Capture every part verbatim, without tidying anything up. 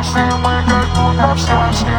Все мы как будто в сказке.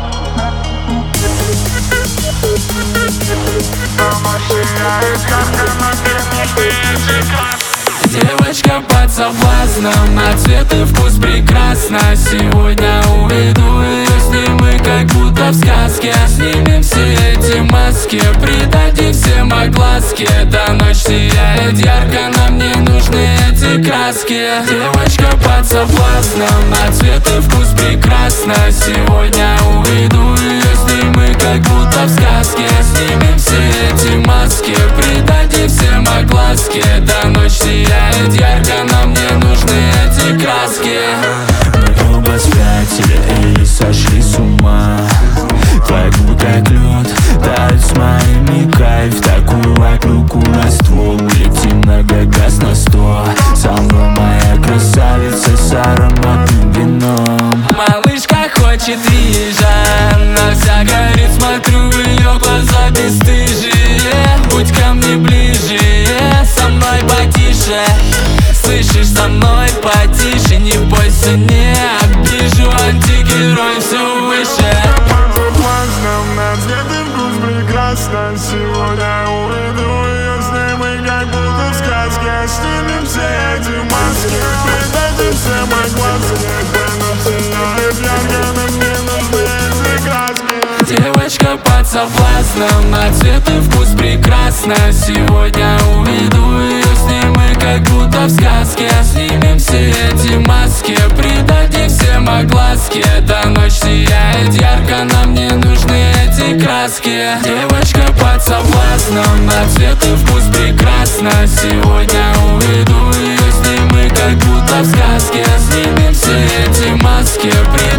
Дома сияет ярко, но не нужны эти краски. Девочка под соблазном, на цвет и вкус прекрасно. Сегодня уведу ее, с ней мы как будто в сказке. Снимем все эти маски, придадим всем огласки. Эта ночь сияет ярко, нам не нужны эти краски. Девочка под соблазном, на цвет и вкус прекрасно. Сегодня уведу ее, с ней мы как будто в сказке. Снимем все эти маски, придадим всем огласки. Эта ночь сияет ярко, нам не нужны эти краски. Мы оба спятили или сошли с ума. Твои губы как лед, тают с моими кайф. Такую вокруг на ствол, улетим на гагаз на сто. Со мной моя красавица с ароматным вином. Малышка хочет вижа, она вся горит, смотрю в ее глаза бесстыжие. Будь ко мне ближе, со мной потише. Слышишь, со мной потише, не бойся, не обижу. Антигерой все выше. Под соблазном, на цвет и вкус прекрасно. Сегодня уведу ее, с ней мы как будто в сказке. Снимем все эти маски, придадим всем огласки. Эта ночь сияет ярко, нам не нужны эти краски. Девочка под соблазном, на цвет и вкус прекрасно. Сегодня уведу ее, с ней мы как будто в сказке. Снимем все эти маски, придадим всем огласки. Эта ночь сияет ярко, нам не нужны эти краски. Девочка под соблазном, на цвет и вкус прекрасно. Сегодня уведу ее, с ней мы как будто в сказке. Снимем все эти маски,